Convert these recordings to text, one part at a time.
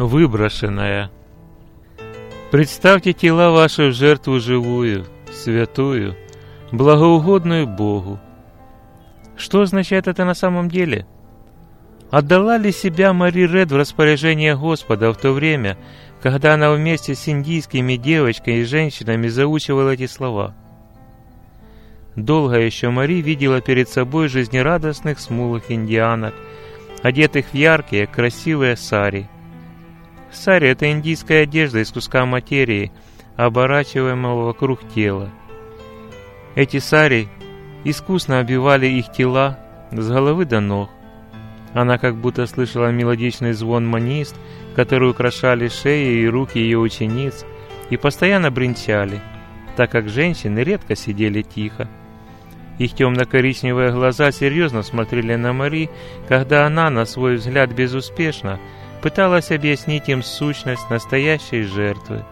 Выброшенная. Представьте тела ваши в жертву живую, святую, благоугодную Богу. Что означает это на самом деле? Отдала ли себя Мари Ред в распоряжение Господа в то время, когда она вместе с индийскими девочками и женщинами заучивала эти слова? Долго еще Мари видела перед собой жизнерадостных смуглых индианок, одетых в яркие, красивые сари. Сари — это индийская одежда из куска материи, оборачиваемого вокруг тела. Эти сари искусно обвивали их тела с головы до ног. Она как будто слышала мелодичный звон манист, которые украшали шеи и руки ее учениц, и постоянно бренчали, так как женщины редко сидели тихо. Их темно-коричневые глаза серьезно смотрели на Мари, когда она, на свой взгляд безуспешно, пыталась объяснить им сущность настоящей жертвы.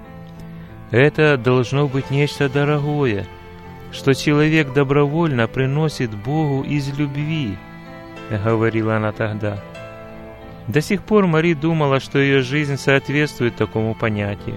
Это должно быть нечто дорогое, что человек добровольно приносит Богу из любви, говорила она тогда. До сих пор Мари думала, что ее жизнь соответствует такому понятию.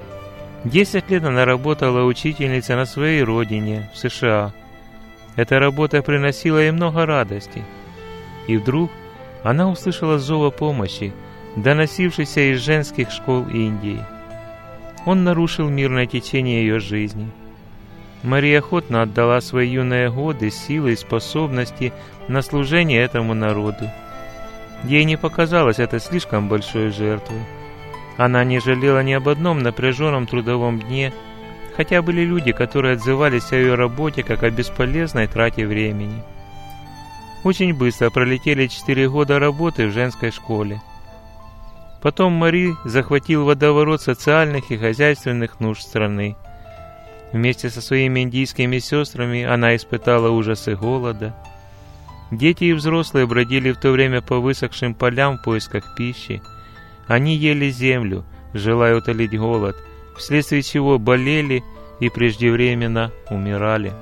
10 лет она работала учительницей на своей родине, в США. Эта работа приносила ей много радости. И вдруг она услышала зов о помощи, доносившийся из женских школ Индии. Он нарушил мирное течение ее жизни. Мария охотно отдала свои юные годы, силы и способности на служение этому народу. Ей не показалось это слишком большой жертвой. Она не жалела ни об одном напряженном трудовом дне, хотя были люди, которые отзывались о ее работе как о бесполезной трате времени. Очень быстро пролетели 4 года работы в женской школе. Потом Мари захватил водоворот социальных и хозяйственных нужд страны. Вместе со своими индийскими сестрами она испытала ужасы голода. Дети и взрослые бродили в то время по высохшим полям в поисках пищи. Они ели землю, желая утолить голод, вследствие чего болели и преждевременно умирали.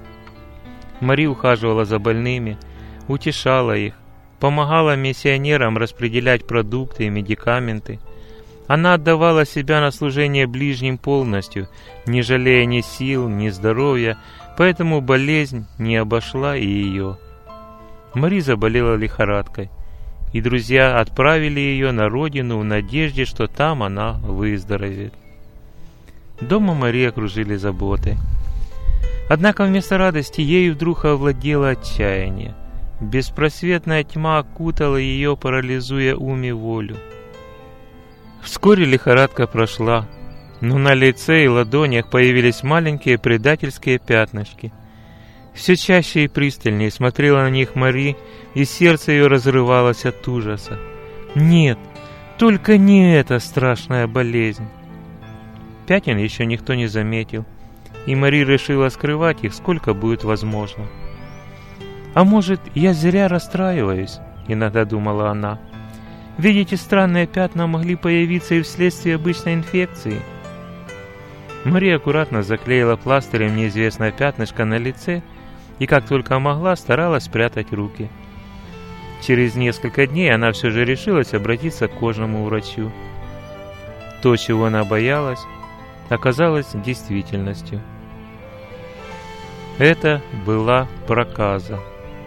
Мари ухаживала за больными, утешала их, помогала миссионерам распределять продукты и медикаменты. Она отдавала себя на служение ближним полностью, не жалея ни сил, ни здоровья, поэтому болезнь не обошла и ее. Мари заболела лихорадкой, и друзья отправили ее на родину в надежде, что там она выздоровеет. Дома Мари окружили заботы. Однако вместо радости ею вдруг овладело отчаяние. Беспросветная тьма окутала ее, парализуя ум и волю. Вскоре лихорадка прошла, но на лице и ладонях появились маленькие предательские пятнышки. Все чаще и пристальнее смотрела на них Мари, и сердце ее разрывалось от ужаса. Нет, только не эта страшная болезнь. Пятен еще никто не заметил, и Мари решила скрывать их, сколько будет возможно. «А может, я зря расстраиваюсь?» — иногда думала она. «Ведь эти странные пятна могли появиться и вследствие обычной инфекции». Мария аккуратно заклеила пластырем неизвестное пятнышко на лице и, как только могла, старалась спрятать руки. Через несколько дней она все же решилась обратиться к кожному врачу. То, чего она боялась, оказалось действительностью. Это была проказа.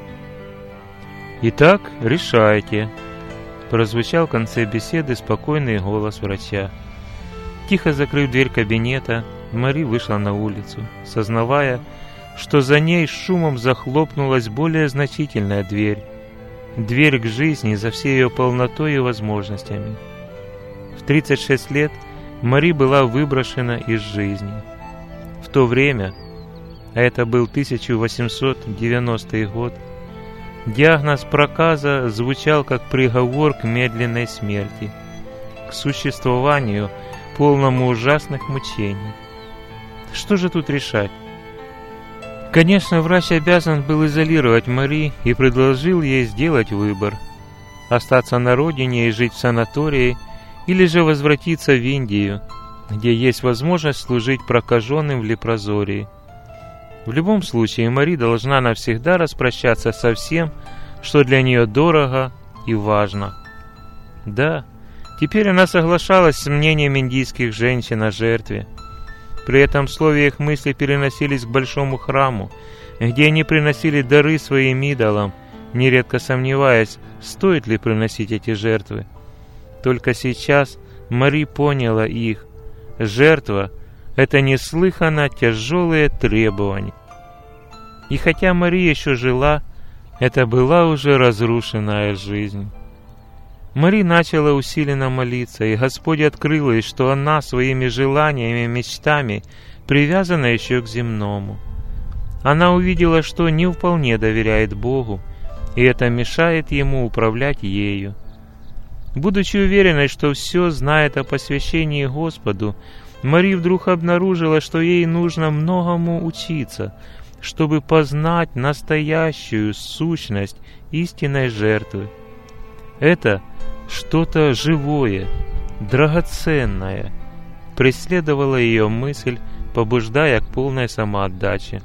«Итак, решайте», — прозвучал в конце беседы спокойный голос врача. Тихо закрыв дверь кабинета, Мари вышла на улицу, сознавая, что за ней с шумом захлопнулась более значительная дверь к жизни за всей ее полнотой и возможностями. В 36 лет Мари была выброшена из жизни. В то время, а это был 1890 год, диагноз проказа звучал как приговор к медленной смерти, к существованию, полному ужасных мучений. Что же тут решать? Конечно, врач обязан был изолировать Мари и предложил ей сделать выбор: остаться на родине и жить в санатории, или же возвратиться в Индию, где есть возможность служить прокаженным в лепрозории. В любом случае, Мари должна навсегда распрощаться со всем, что для нее дорого и важно. Да, Теперь она соглашалась с мнением индийских женщин о жертве. При этом слове их мысли переносились к большому храму, где они приносили дары своим идолам, нередко сомневаясь, стоит ли приносить эти жертвы. Только сейчас Мари поняла их. Жертва — это неслыханно тяжелые требования. И хотя Мари еще жила, это была уже разрушенная жизнь. Мари начала усиленно молиться, и Господь открыл ей, что она своими желаниями и мечтами привязана еще к земному. Она увидела, что не вполне доверяет Богу, и это мешает Ему управлять ею. Будучи уверенной, что все знает о посвящении Господу, Мари вдруг обнаружила, что ей нужно многому учиться, чтобы познать настоящую сущность истинной жертвы. Это что-то живое, драгоценное, преследовала ее мысль, побуждая к полной самоотдаче.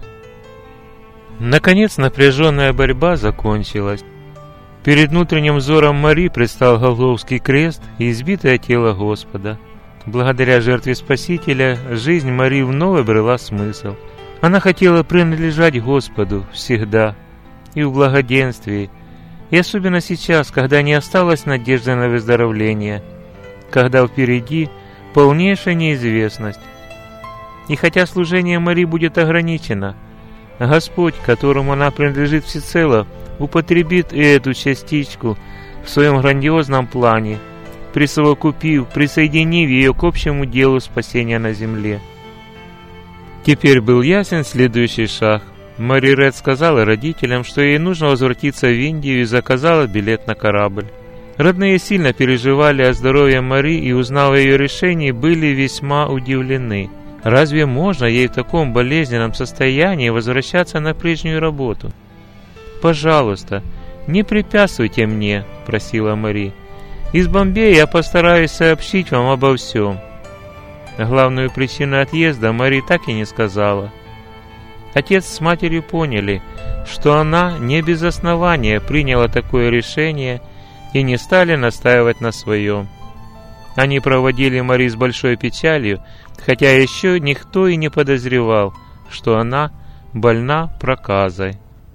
Наконец напряженная борьба закончилась. Перед внутренним взором Мари предстал Голгофский крест и избитое тело Господа. Благодаря жертве Спасителя жизнь Мари вновь обрела смысл. Она хотела принадлежать Господу всегда и в благоденствии, и особенно сейчас, когда не осталось надежды на выздоровление, когда впереди полнейшая неизвестность. И хотя служение Мари будет ограничено, Господь, которому она принадлежит всецело, употребит и эту частичку в своем грандиозном плане, присоединив ее к общему делу спасения на земле. Теперь был ясен следующий шаг. Мари Ред сказала родителям, что ей нужно возвратиться в Индию, и заказала билет на корабль. Родные сильно переживали о здоровье Мари и, узнав о ее решении, были весьма удивлены. Разве можно ей в таком болезненном состоянии возвращаться на прежнюю работу? «Пожалуйста, не препятствуйте мне», — просила Мари. «Из Бомбея я постараюсь сообщить вам обо всем». Главную причину отъезда Мари так и не сказала. Отец с матерью поняли, что она не без основания приняла такое решение, и не стали настаивать на своем. Они проводили Мари с большой печалью, хотя еще никто и не подозревал, что она больна проказой.